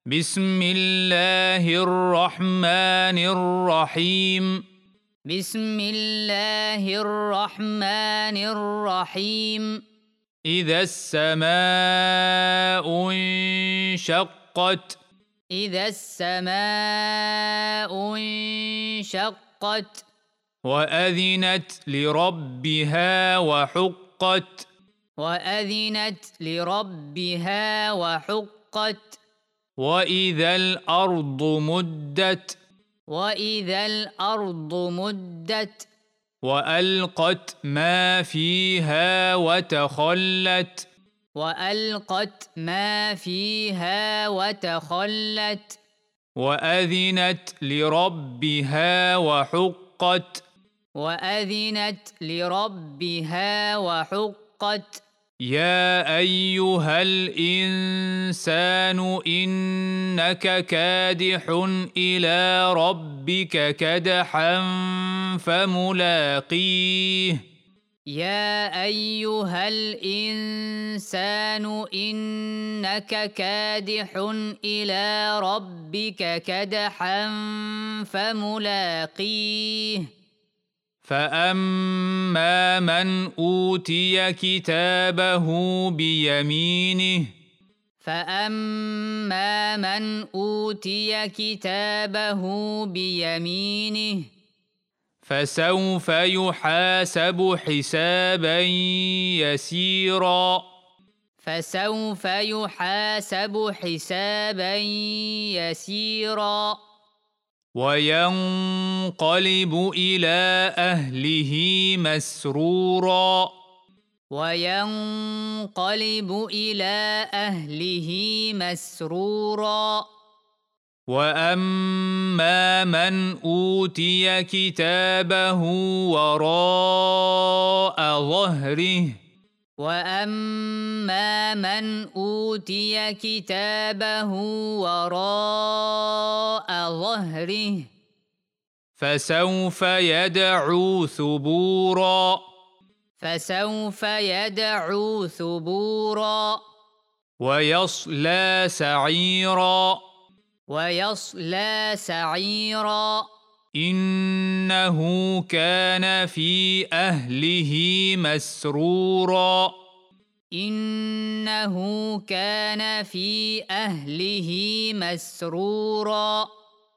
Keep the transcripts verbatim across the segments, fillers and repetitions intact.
بسم الله الرحمن الرحيم. بسم الله الرحمن الرحيم. إذا السماء انشقت. إذا السماء انشقت. وأذنت لربها وحقت. وأذنت لربها وحقت. وإذا الأرض مدت. وإذا الأرض مدت. وألقت ما فيها وتخلت. وألقت ما فيها وتخلت. وأذنت لربها وحقت. وأذنت لربها وحقت. يا أيها الإنسان إنك كادح إلى ربك كدحا فملاقيه. يا أيها الإنسان إنك كادح إلى ربك كدحا فملاقيه. فأما من أوتي كتابه بيمينه. فأما من أوتي كتابه بيمينه. فسوف يحاسب حسابا يسيرا. فسوف يحاسب حسابا يسيرا. وينقلب إلى أهله مسرورا. وينقلب إلى أهله مسرورا. وأما من أوتي كتابه وراء ظهره. وأما من أوتي كتابه وراء ظهره. فسوف يدعو ثبورا. فسوف يدعو ثبورا. ويصلى سعيرا. ويصلى سعيرا. إنه كان في أهله مسرورا. إنه كان في أهله مسرورا.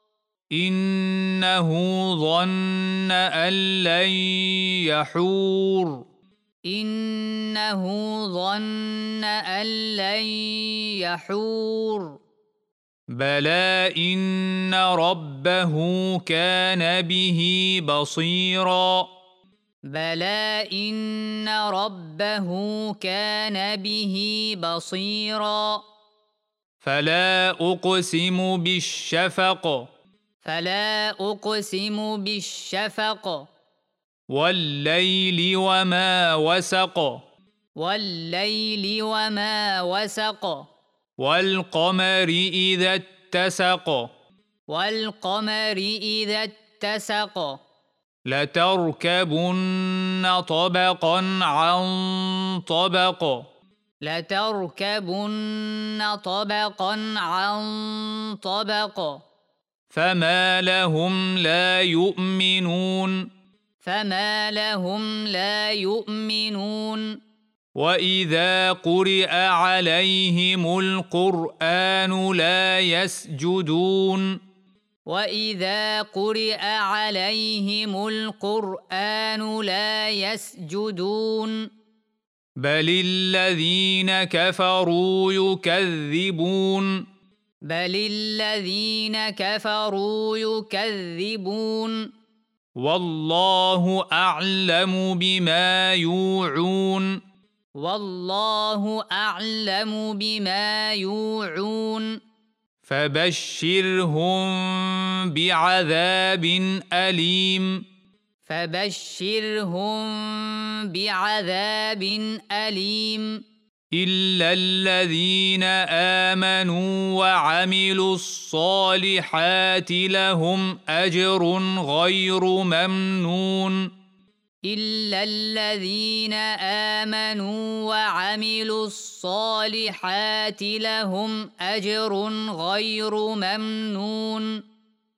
إنه ظن أن لن يحور. إنه ظن أن لن يحور. بلى إن ربه كان به بصيرا. بلى إن ربه كان به بصيرا. فلا أقسم بالشفق. فلا أقسم بالشفق. والليل وما وسق. والليل وما وسق. والقمر إذا اتسق. والقمر إذا اتسق. لتركبن طبقا عن طبق. لتركبن طبقا عن طبق. فما لهم لا يؤمنون. فما لهم لا يؤمنون. وإذا قرئ عليهم القرآن لا يسجدون. وإذا قرئ عليهم القرآن لا يسجدون. بل الذين كفروا يكذبون. بل الذين كفروا يكذبون. والله أعلم بما يوعون. والله أعلم بما يوعون. فبشرهم بعذاب أليم. فبشرهم بعذاب أليم. إلا الذين آمنوا وعملوا الصالحات لهم أجر غير ممنون. إلا الذين آمنوا وعملوا الصالحات لهم أجر غير ممنون